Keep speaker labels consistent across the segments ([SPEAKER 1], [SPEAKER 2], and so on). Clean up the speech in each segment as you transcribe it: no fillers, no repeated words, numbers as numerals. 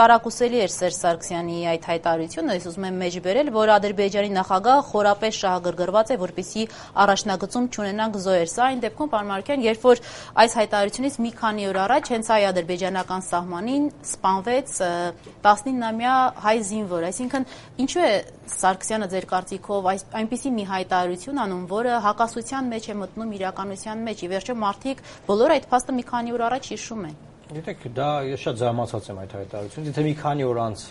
[SPEAKER 1] տարակուսելի էր Սերժ Սարգսյանի այդ հայտարարությունը, ես ուզում եմ մեջ բերել, որ Ադրբեջանի նախագահը խորապես շահագրգռված է, որպեսզի առաջնագծում չունենանք զոհեր։ Սա այն դեպքում, պարոն Մարուկյան, երբ որ այս հայտարարությունից մի քանի օր առաջ հենց այ ադրբեջանական սահմանին սպանվեց 19-ամյա հայ զինվոր, այսինքն ինչու է Սարգսյանը ձեր կարծիքով այնպիսի մի հայտարարություն անում, որը հակասության մեջ է մտնում իրականության մեջ, ի վերջո մարդիկ բոլոր այդ փաստը մի քանի օր առաջ հիշում են։
[SPEAKER 2] Գիտեք, դա ես շատ զարմացած եմ այդ հայտարարությունից, եթե մի քանի օր անց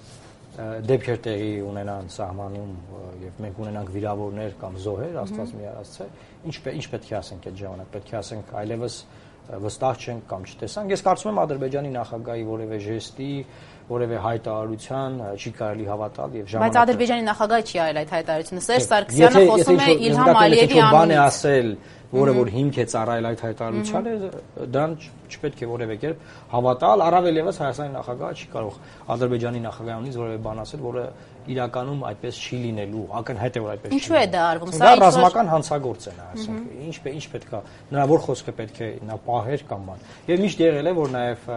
[SPEAKER 2] դեպքեր տեղի ունենան սահմանում եւ մենք ունենանք վիրավորներ կամ զոհեր, Աստված մի արածը, ինչ պետք է ասենք այդ ժամանակ, պետք է ասենք այլևս վստահ չենք կամ չտեսանք։ Ես կարծում եմ Ադրբեջանի նախագահի որևէ ժեստի, որևէ հայտարարության չի կարելի հավատալ եւ ժամանակ։
[SPEAKER 1] Բայց Ադրբեջանի նախագահը չի արել այդ հայտարարությունը։ Սերժ Սարգսյանը խոսում է Իլհամ Ալիևի անունից։
[SPEAKER 2] Բան է ասել, որը որ հիմք է ծառայել այդ հայտարարությանը, դրան չպետք է որևէ կերպ հավատալ, առավել եւս Հայաստանի նախագահը չի կարող Ադրբեջանի նախագահի անունից որևէ բան ասել, որը իրականում այդպես չի լինելու, ակնհայտ է որ այդպես չի։
[SPEAKER 1] Ինչու է դա արվում։
[SPEAKER 2] Դա ռազմական հանցագործ է նա, ասենք, ինչ պետք է, նրա որ խոսքը պետք է նա պահեր կամ բան։ Եվ միշտ եղել է, որ նաեւ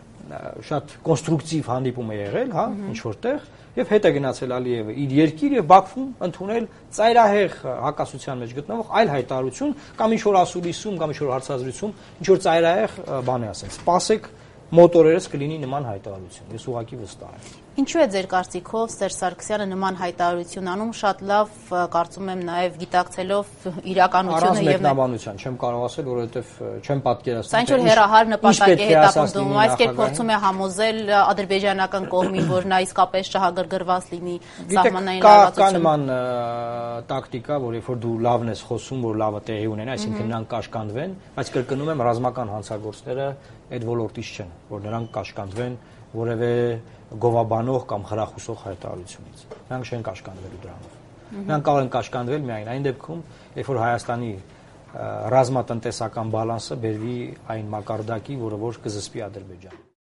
[SPEAKER 2] շատ կոնստրուկտիվ հանդիպում է եղել, հա, ինչ որտեղ, եւ հետ է գնացել Ալիևը իր երկիր եւ Բաքվում ընդունել ծայրահեղ հակասության մեջ գտնվող այլ հայտարարություն կամ ինչ որ ասուլիսում կամ ինչ որ հարցազրույցում ինչ որ ծայրահեղ բան է ասել։ Սպասեք մոտորերս կլինի նման հայտարարություն։ Ես ուղղակի վստահ եմ։
[SPEAKER 1] Ինչու է ձեր կարծիքով Սերժ Սարգսյանը նման հայտարարություն անում, շատ լավ կարծում եմ նաև գիտակցելով իրականությունը եւ
[SPEAKER 2] մեկնաբանության, չեմ կարող ասել, որովհետեւ չեմ պատկերացնում։
[SPEAKER 1] Սա ինչ որ հերահար նպատակ է հետապնդում, այս կերպ փորձում է համոզել ադրբեջանական կողմին, որ նա իսկապես շահագրգռված լինի սահմանային լարվածություն։
[SPEAKER 2] Կա նման տակտիկա, որ երբ որ դու լավն ես խոսում, որ լավը տեղի ունենա, այսինքն նրանք կաշկանդվեն, բայց կրկնում եմ, ռազմական հանցագործները այդ ոլորտից չեն, որ նրանք կաշկանդվեն որևէ գովաբանող կամ խրախուսող հայտարարությունից։ Նրանք չեն կաշկանդվելու դրանով։ Նրանք կարող են կաշկանդվել միայն այն դեպքում, երբ որ Հայաստանի ռազմատնտեսական բալանսը բերվի այն մակարդակի, որը որ կզսպի Ադրբեջանը։